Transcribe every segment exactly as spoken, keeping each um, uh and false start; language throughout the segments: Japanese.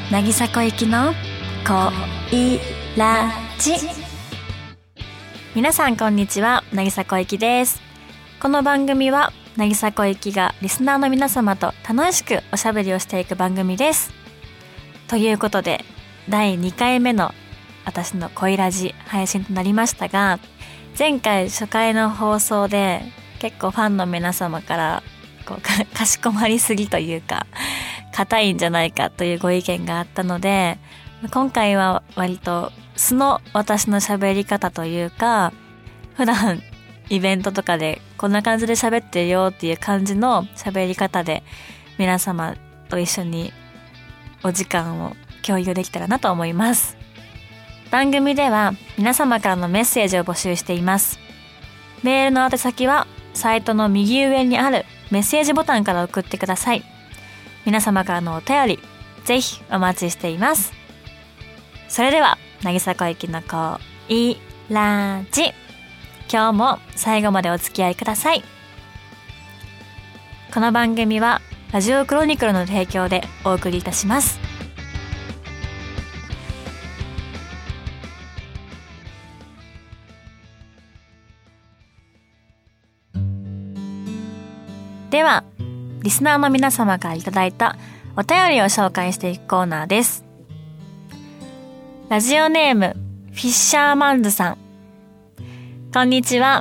渚小雪の恋ラジ。皆さんこんにちは、渚小雪です。この番組は渚小雪がリスナーの皆様と楽しくおしゃべりをしていく番組です。ということでだいにかいめの私の恋ラジ配信となりましたが、前回初回の放送で結構ファンの皆様からこう か, かしこまりすぎというか硬いんじゃないかというご意見があったので、今回は割と素の私の喋り方というか、普段イベントとかでこんな感じで喋ってるよっていう感じの喋り方で皆様と一緒にお時間を共有できたらなと思います。番組では皆様からのメッセージを募集しています。メールの宛先はサイトの右上にあるメッセージボタンから送ってください。皆様からのお便りぜひお待ちしています。それでは渚小雪の恋ラジ、今日も最後までお付き合いください。この番組はラジオクロニクルの提供でお送りいたします。ではリスナーの皆様からいただいたお便りを紹介していくコーナーです。ラジオネームフィッシャーマンズさん、こんにちは。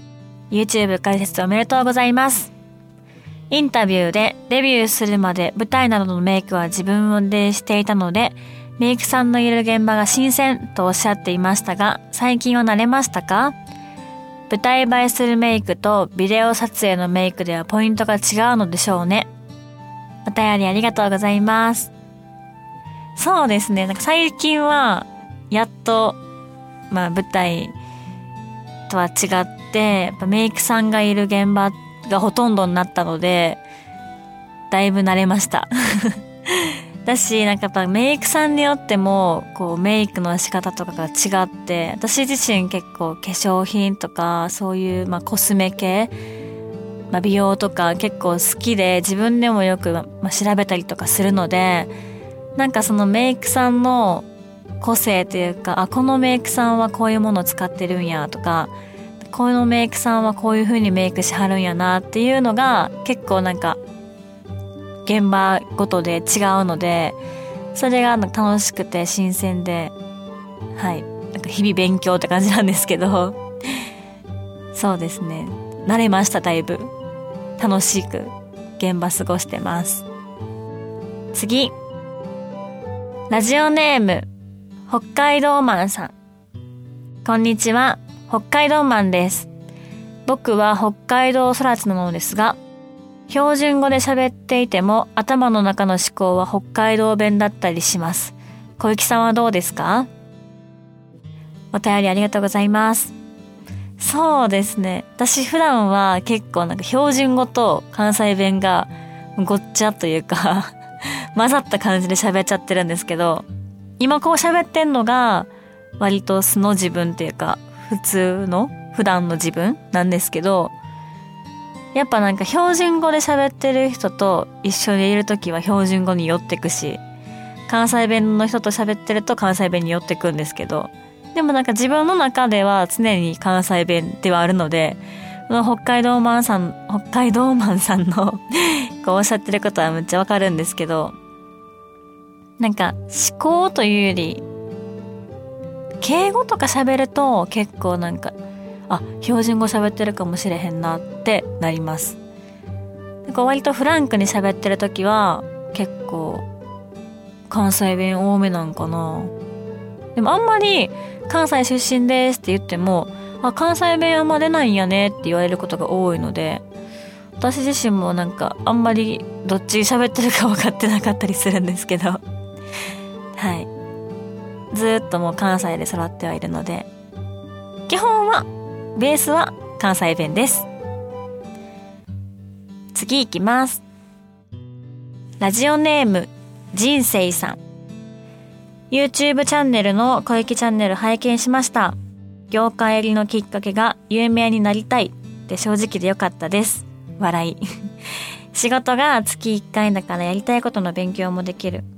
YouTube 開設おめでとうございます。インタビューでデビューするまで舞台などのメイクは自分でしていたので、メイクさんのいる現場が新鮮とおっしゃっていましたが、最近は慣れましたか？舞台映えするメイクとビデオ撮影のメイクではポイントが違うのでしょうね。お便りありがとうございます。そうですね、なんか最近はやっと、まあ、舞台とは違ってやっぱメイクさんがいる現場がほとんどになったので、だいぶ慣れましただし、なんかやっぱメイクさんによってもこうメイクの仕方とかが違って、私自身結構化粧品とかそういうまあコスメ系、まあ、美容とか結構好きで自分でもよくまあ調べたりとかするので、なんかそのメイクさんの個性というか、あ、このメイクさんはこういうものを使ってるんやとか、このメイクさんはこういう風にメイクしはるんやなっていうのが結構なんか現場ごとで違うので、それが楽しくて新鮮で、はい、なんか日々勉強って感じなんですけどそうですね、慣れました。だいぶ楽しく現場過ごしてます。次、ラジオネーム北海道マンさん、こんにちは。北海道マンです。僕は北海道育ちなのですが、標準語で喋っていても頭の中の思考は北海道弁だったりします。小雪さんはどうですか？お便りありがとうございます。そうですね、私普段は結構なんか標準語と関西弁がごっちゃというか混ざった感じで喋っちゃってるんですけど、今こう喋ってんのが割と素の自分っていうか普通の普段の自分なんですけど、やっぱなんか標準語で喋ってる人と一緒にいるときは標準語に寄ってくし、関西弁の人と喋ってると関西弁に寄ってくんですけど、でもなんか自分の中では常に関西弁ではあるので、北海道マンさん北海道マンさんのこうおっしゃってることはめっちゃわかるんですけど、なんか思考というより敬語とか喋ると結構なんか、あ、標準語喋ってるかもしれへんなってなります。なんか割とフランクに喋ってる時は結構関西弁多めなんかな。でもあんまり関西出身ですって言っても、あ、関西弁あんま出ないんやねって言われることが多いので、私自身もなんかあんまりどっち喋ってるか分かってなかったりするんですけどはい、ずっともう関西で育ってはいるので、基本はベースは関西弁です。次行きます。ラジオネーム人生さん、 YouTube チャンネルの小雪チャンネル拝見しました。業界入りのきっかけが有名になりたいって正直でよかったです。笑い仕事が月いっかいだからやりたいことの勉強もできる。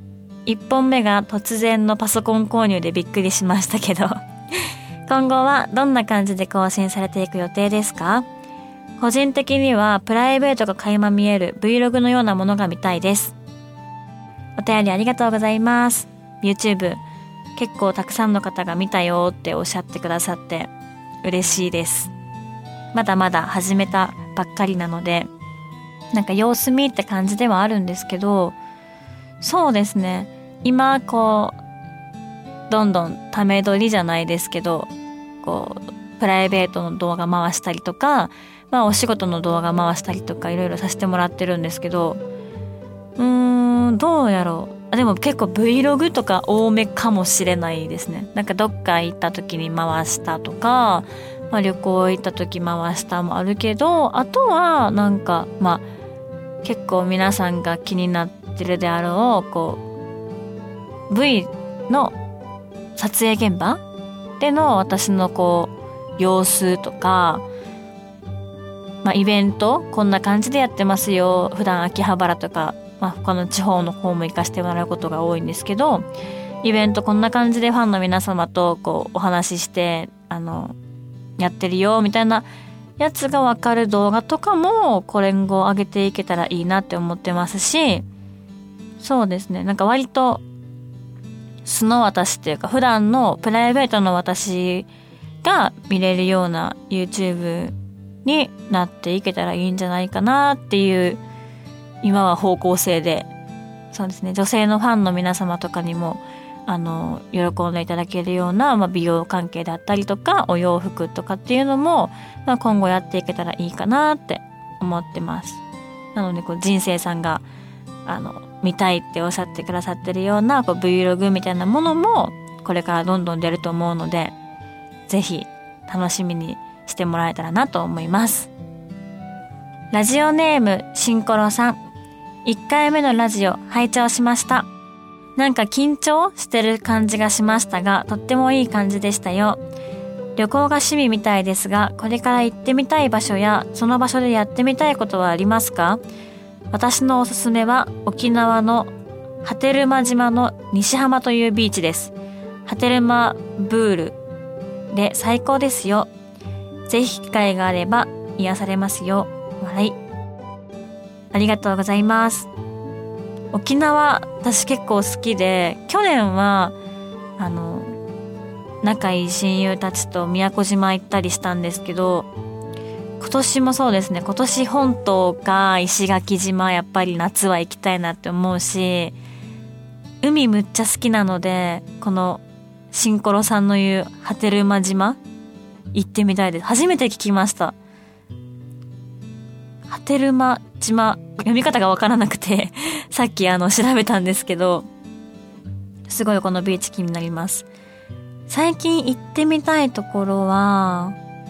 いっぽんめが突然のパソコン購入でびっくりしましたけど今後はどんな感じで更新されていく予定ですか？個人的にはプライベートが垣間見える Vlog のようなものが見たいです。お便りありがとうございます。 YouTube 結構たくさんの方が見たよっておっしゃってくださって嬉しいです。まだまだ始めたばっかりなのでなんか様子見って感じではあるんですけど、そうですね、今こうどんどんため撮りじゃないですけど、こうプライベートの動画回したりとか、まあお仕事の動画回したりとかいろいろさせてもらってるんですけど、うーんどうやろう、でも結構 Vlog とか多めかもしれないですね。なんかどっか行った時に回したとか、まあ、旅行行った時回したもあるけど、あとはなんかまあ結構皆さんが気になってるであろうこう V の撮影現場での私のこう様子とか、まあ、イベントこんな感じでやってますよ。普段秋葉原とか、まあ、他の地方の方も行かせてもらうことが多いんですけど、イベントこんな感じでファンの皆様とこうお話ししてあのやってるよみたいなやつがわかる動画とかもこれ後上げていけたらいいなって思ってますし、そうですね、なんか割と素の私っていうか普段のプライベートの私が見れるような YouTube になっていけたらいいんじゃないかなっていう今は方向性で、そうですね、女性のファンの皆様とかにもあの喜んでいただけるような、まあ、美容関係だったりとかお洋服とかっていうのも、まあ、今後やっていけたらいいかなって思ってます。なのでこう人生さんがあの見たいっておっしゃってくださってるようなこう Vlog みたいなものもこれからどんどん出ると思うので、ぜひ楽しみにしてもらえたらなと思います。ラジオネームシンコロさん、いっかいめのラジオ拝聴しました。なんか緊張してる感じがしましたが、とってもいい感じでしたよ。旅行が趣味みたいですが、これから行ってみたい場所やその場所でやってみたいことはありますか？私のおすすめは沖縄の波照間島の西浜というビーチです。波照間ブールで最高ですよ。ぜひ機会があれば癒されますよ。笑い。ありがとうございます。沖縄私結構好きで、去年はあの仲いい親友たちと宮古島行ったりしたんですけど、今年もそうですね、今年本島か石垣島やっぱり夏は行きたいなって思うし、海むっちゃ好きなので、このシンコロさんの言う波照間島行ってみたいです。初めて聞きました。波照間島読み方がわからなくてさっきあの調べたんですけど、すごいこのビーチ気になります。最近行ってみたいところは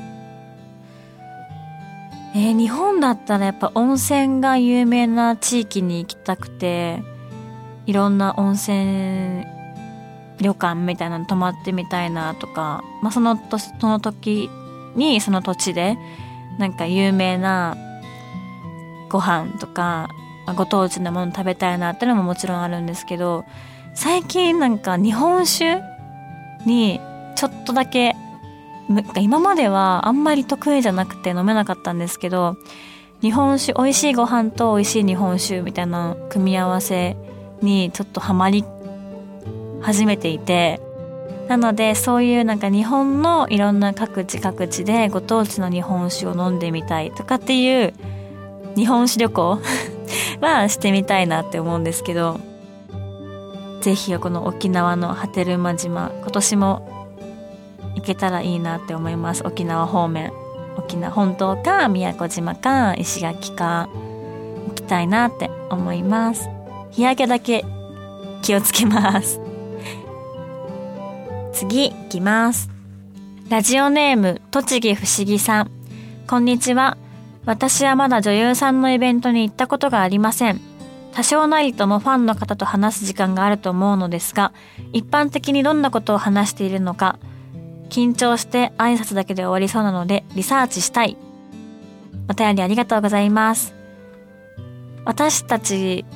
えー、日本だったらやっぱ温泉が有名な地域に行きたくて、いろんな温泉旅館みたいなの泊まってみたいなとか、まあ、そのとその時にその土地でなんか有名なご飯とかご当地なもの食べたいなってのももちろんあるんですけど、最近なんか日本酒にちょっとだけ、今まではあんまり得意じゃなくて飲めなかったんですけど、日本酒、美味しいご飯と美味しい日本酒みたいな組み合わせにちょっとハマり始めていて、なのでそういうなんか日本のいろんな各地各地でご当地の日本酒を飲んでみたいとかっていう日本酒旅行はしてみたいなって思うんですけど、ぜひこの沖縄の波照間島今年も行けたらいいなって思います。沖縄方面、沖縄本島か宮古島か石垣か行きたいなって思います。日焼けだけ気をつけます。次行きます。ラジオネーム栃木不思議さん、こんにちは。私はまだ女優さんのイベントに行ったことがありません。多少なりともファンの方と話す時間があると思うのですが、一般的にどんなことを話しているのか、緊張して挨拶だけで終わりそうなのでリサーチしたい。お便りありがとうございます。私たち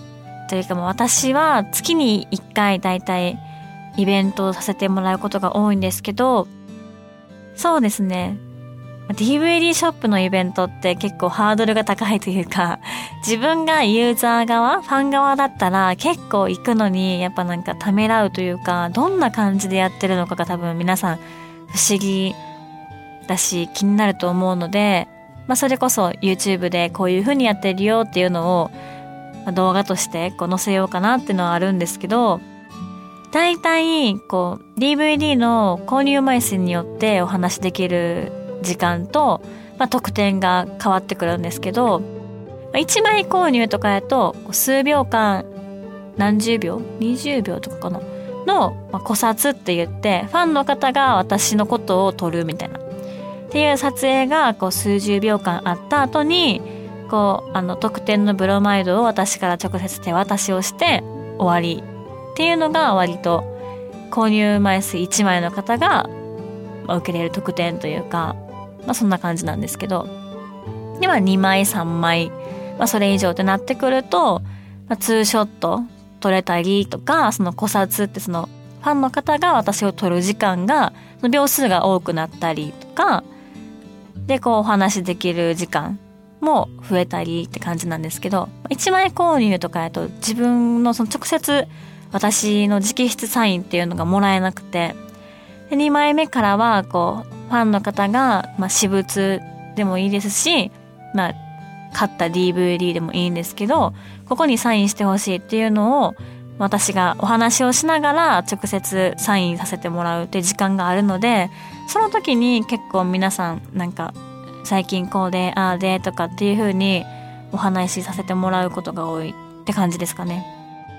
というかもう私は月にいっかいだいたいイベントをさせてもらうことが多いんですけど、そうですね。ディーブイディー ショップのイベントって結構ハードルが高いというか、自分がユーザー側、ファン側だったら結構行くのにやっぱなんかためらうというか、どんな感じでやってるのかが多分皆さん不思議だし気になると思うので、まあそれこそ YouTube でこういう風にやってるよっていうのを動画としてこう載せようかなっていうのはあるんですけど、だいたいこう ディーブイディー の購入枚数によってお話できる時間と、まあ、特典が変わってくるんですけど、いちまい購入とかやと数秒間、何十秒にじゅうびょうとかかなの、まあ、古撮って言ってファンの方が私のことを撮るみたいなっていう撮影がこう数十秒間あった後にこうあの特典のブロマイドを私から直接手渡しをして終わりっていうのが割と購入枚数いちまいの方が受けれる特典というか、まあそんな感じなんですけど、ではにまいさんまい、まあそれ以上ってなってくると、まあ、ツーショット撮れたりとか、その古撮ってそのファンの方が私を撮る時間がその秒数が多くなったりとかで、こうお話できる時間も増えたりって感じなんですけど、いちまい購入とかやと自分のその直接私の直筆サインっていうのがもらえなくて、でにまいめからはこうファンの方が、まあ、私物でもいいですし、まあ、買った ディーブイディー でもいいんですけど、ここにサインしてほしいっていうのを私がお話をしながら直接サインさせてもらうっていう時間があるので、その時に結構皆さんなんか最近こうでああでとかっていう風にお話しさせてもらうことが多いって感じですかね。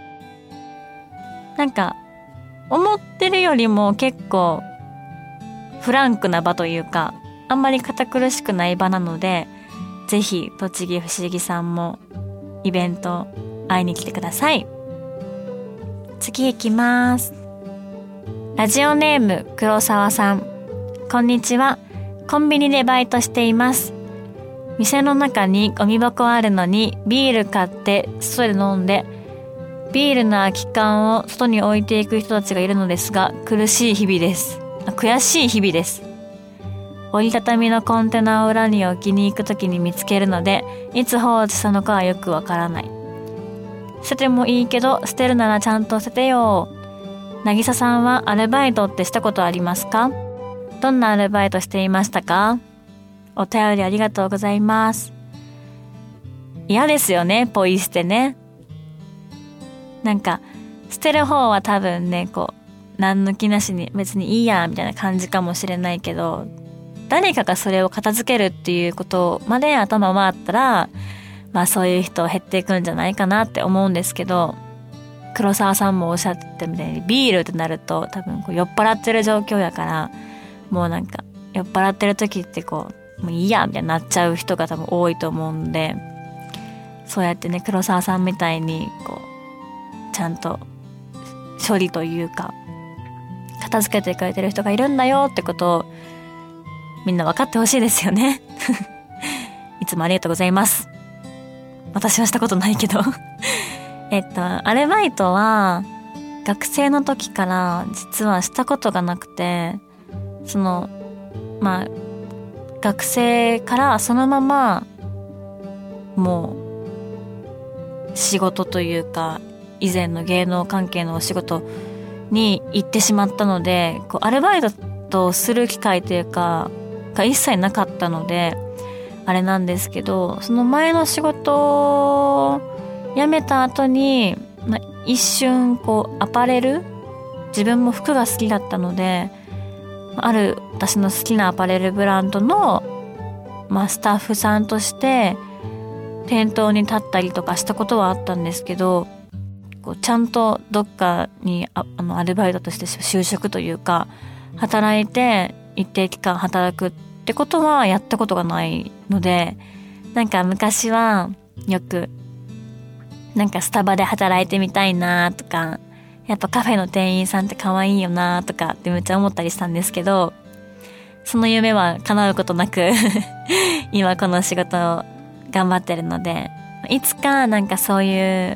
なんか思ってるよりも結構フランクな場というか、あんまり堅苦しくない場なので、ぜひ栃木不思議さんもイベント会いに来てください。次行きます。ラジオネーム黒沢さん、こんにちは。コンビニでバイトしています。店の中にゴミ箱あるのにビール買って外で飲んで、ビールの空き缶を外に置いていく人たちがいるのですが、苦しい日々です。悔しい日々です。折りたたみのコンテナを裏に置きに行くときに見つけるので、いつ放置したのかはよくわからない。捨ててもいいけど捨てるならちゃんと捨ててよ。なぎささんはアルバイトってしたことありますか？どんなアルバイトしていましたか？お便りありがとうございます。嫌ですよね、ポイ捨てね。なんか捨てる方は多分ね、こう何の気なしに別にいいやみたいな感じかもしれないけど、誰かがそれを片付けるっていうことまで頭回ったら、まあそういう人減っていくんじゃないかなって思うんですけど、黒沢さんもおっしゃってたみたいにビールってなると多分こう酔っ払ってる状況やから、もうなんか酔っ払ってる時ってこうもういいやみたいになっちゃう人が多分多いと思うんで、そうやってね黒沢さんみたいにこうちゃんと処理というか片付けてくれてる人がいるんだよってことをみんな分かってほしいですよねいつもありがとうございます。私はしたことないけどえっとアルバイトは学生の時から実はしたことがなくて、そのまあ学生からそのままもう仕事というか以前の芸能関係のお仕事に行ってしまったので、こうアルバイトをする機会というかが一切なかったのであれなんですけど、その前の仕事を辞めた後に、まあ、一瞬こうアパレル、自分も服が好きだったのである私の好きなアパレルブランドの、まあ、スタッフさんとして店頭に立ったりとかしたことはあったんですけど、こうちゃんとどっかに あ, あのアルバイトとして就職というか働いて一定期間働くってことはやったことがないので、なんか昔はよくなんかスタバで働いてみたいなとか、やっぱカフェの店員さんって可愛いよなとかってめっちゃ思ったりしたんですけど、その夢は叶うことなく今この仕事を頑張ってるので、いつかなんかそういう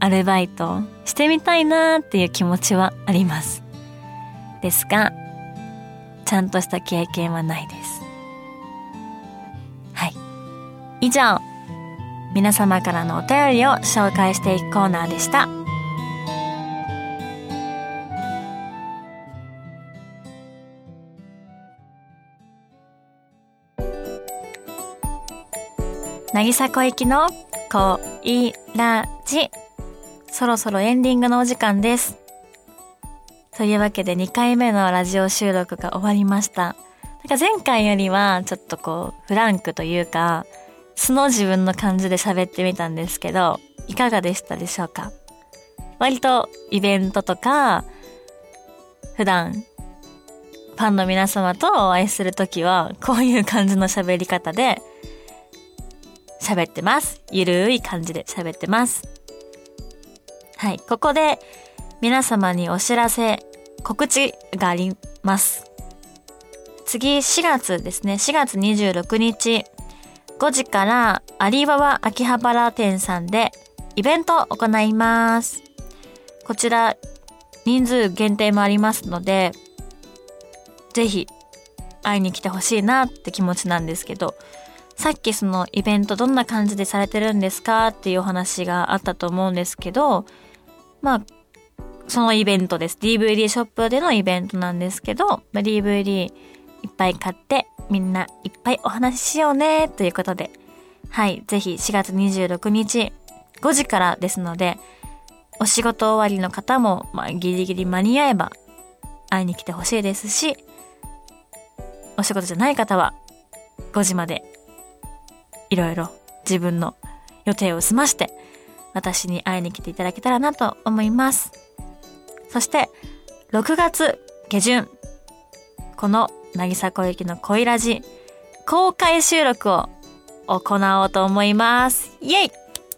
アルバイトしてみたいなっていう気持ちはあります。ですが、ちゃんとした経験はないです。はい。以上、皆様からのお便りを紹介していくコーナーでした。渚小雪の恋ラジ、そろそろエンディングのお時間です。というわけでにかいめのラジオ収録が終わりました。なんか前回よりはちょっとこうフランクというか素の自分の感じで喋ってみたんですけど、いかがでしたでしょうか。割とイベントとか普段ファンの皆様とお会いするときはこういう感じの喋り方で喋ってます。ゆるい感じで喋ってます。はい、ここで皆様にお知らせ、告知があります。次しがつですね、しがつにじゅうろくにちごじからアリババ秋葉原店さんでイベントを行います。こちら人数限定もありますので、ぜひ会いに来てほしいなって気持ちなんですけど、さっきそのイベントどんな感じでされてるんですかっていうお話があったと思うんですけど、まあそのイベントです。 ディーブイディー ショップでのイベントなんですけど、 ディーブイディー いっぱい買ってみんないっぱいお話ししようねということで、はい、ぜひしがつにじゅうろくにちごじからですので、お仕事終わりの方も、まあ、ギリギリ間に合えば会いに来てほしいですし、お仕事じゃない方はごじまでいろいろ自分の予定を済まして私に会いに来ていただけたらなと思います。そしてろくがつげじゅん、この渚小雪の恋ラジ公開収録を行おうと思います。イエイ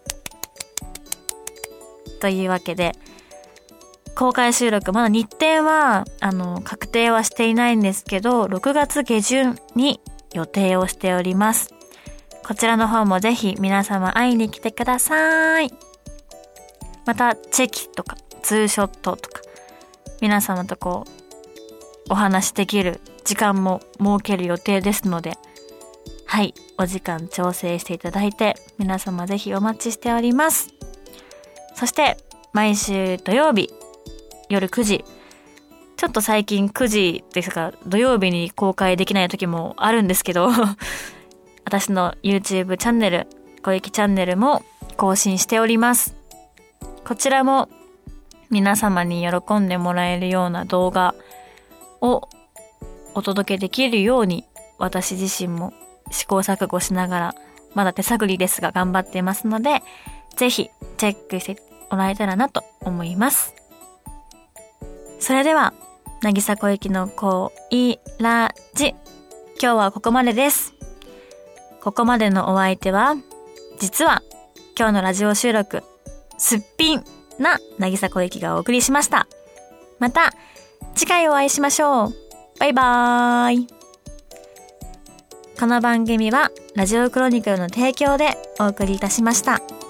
というわけで、公開収録まだ日程はあの確定はしていないんですけど、ろくがつげじゅんに予定をしております。こちらの方もぜひ皆様会いに来てください。またチェキとかツーショットとか皆様とこうお話できる時間も設ける予定ですので、はい、お時間調整していただいて皆様ぜひお待ちしております。そして毎週土曜日夜くじ、ちょっと最近くじですが土曜日に公開できない時もあるんですけど私の YouTube チャンネル、小雪チャンネルも更新しております。こちらも皆様に喜んでもらえるような動画をお届けできるように、私自身も試行錯誤しながら、まだ手探りですが頑張っていますので、ぜひチェックしてもらえたらなと思います。それでは、渚小雪の恋ラジ、今日はここまでです。ここまでのお相手は、実は今日のラジオ収録、すっぴんな渚小雪がお送りしました。また次回お会いしましょう。バイバーイ。この番組はラジオクロニクルの提供でお送りいたしました。